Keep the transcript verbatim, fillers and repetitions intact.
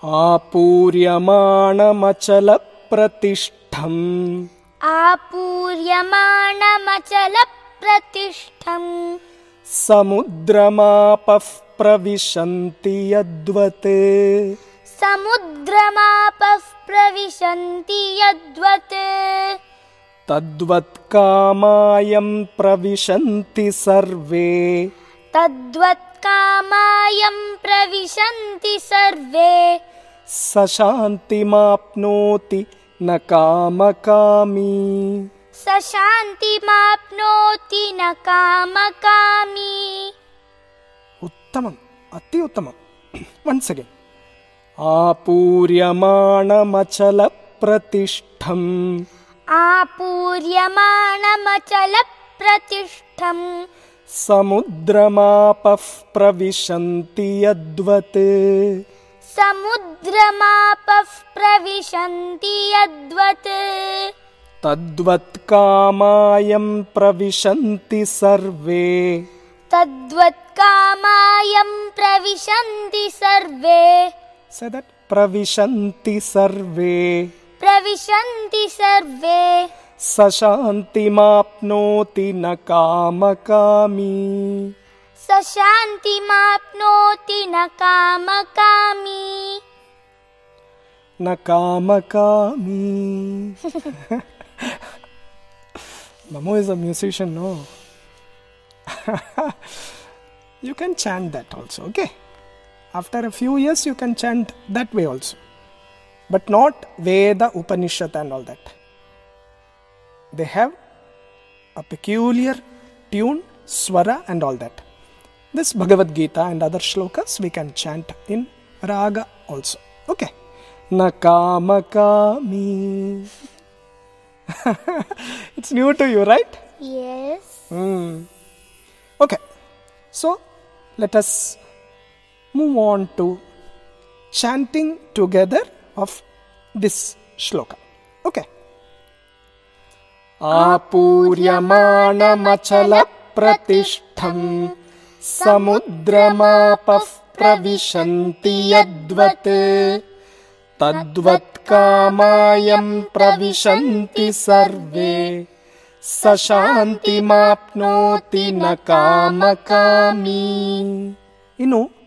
आपूर्यमाणमचलप्रतिष्ठम् आपूर्यमाणमचलप्रतिष्ठम् समुद्रमापः प्रविशन्ति यद्वत् समुद्रमापः प्रविशन्ति यद्वत् तद्वत् कामायं प्रविशन्ति सर्वे तद्वत् कामायं प्रविशन्ति सर्वे स शान्तिमाप्नोति न कामकामी स शान्तिमाप्नोति न कामकामी. उत्तमम्, अति उत्तमम्. Once again. आपूर्यमाणमचलप्रतिष्ठम् आपूर्यमाणमचलप्रतिष्ठम् समुद्रमापः प्रविशन्ति यद्वत् समुद्रमापः प्रविशन्ति यद्वत् तद्वत् कामायं प्रविशन्ति सर्वे तद्वत् कामायं प्रविशन्ति सर्वे सदत् प्रविशन्ति सर्वे प्रविशन्ति सर्वे स शान्तिमाप्नोति न कामकामी स शान्तिमाप्नोति न कामकामी न कामकामी. Mamo is a musician, no? You can chant that also, okay? After a few years you can chant that way also, but not Veda, Upanishad and all that. They have a peculiar tune, swara and all that. This Bhagavad Gita and other shlokas we can chant in raga also, okay? Na kamakami. It's new to you, right? Yes. Mm. Okay, so let us move on to chanting together of this shloka. Okay. Apuryamanamatchala-pratishtham samudramapah pravishanti yadvat tadvat kamayam pravishanti sarve sa shantimapnoti na kamakami. Inu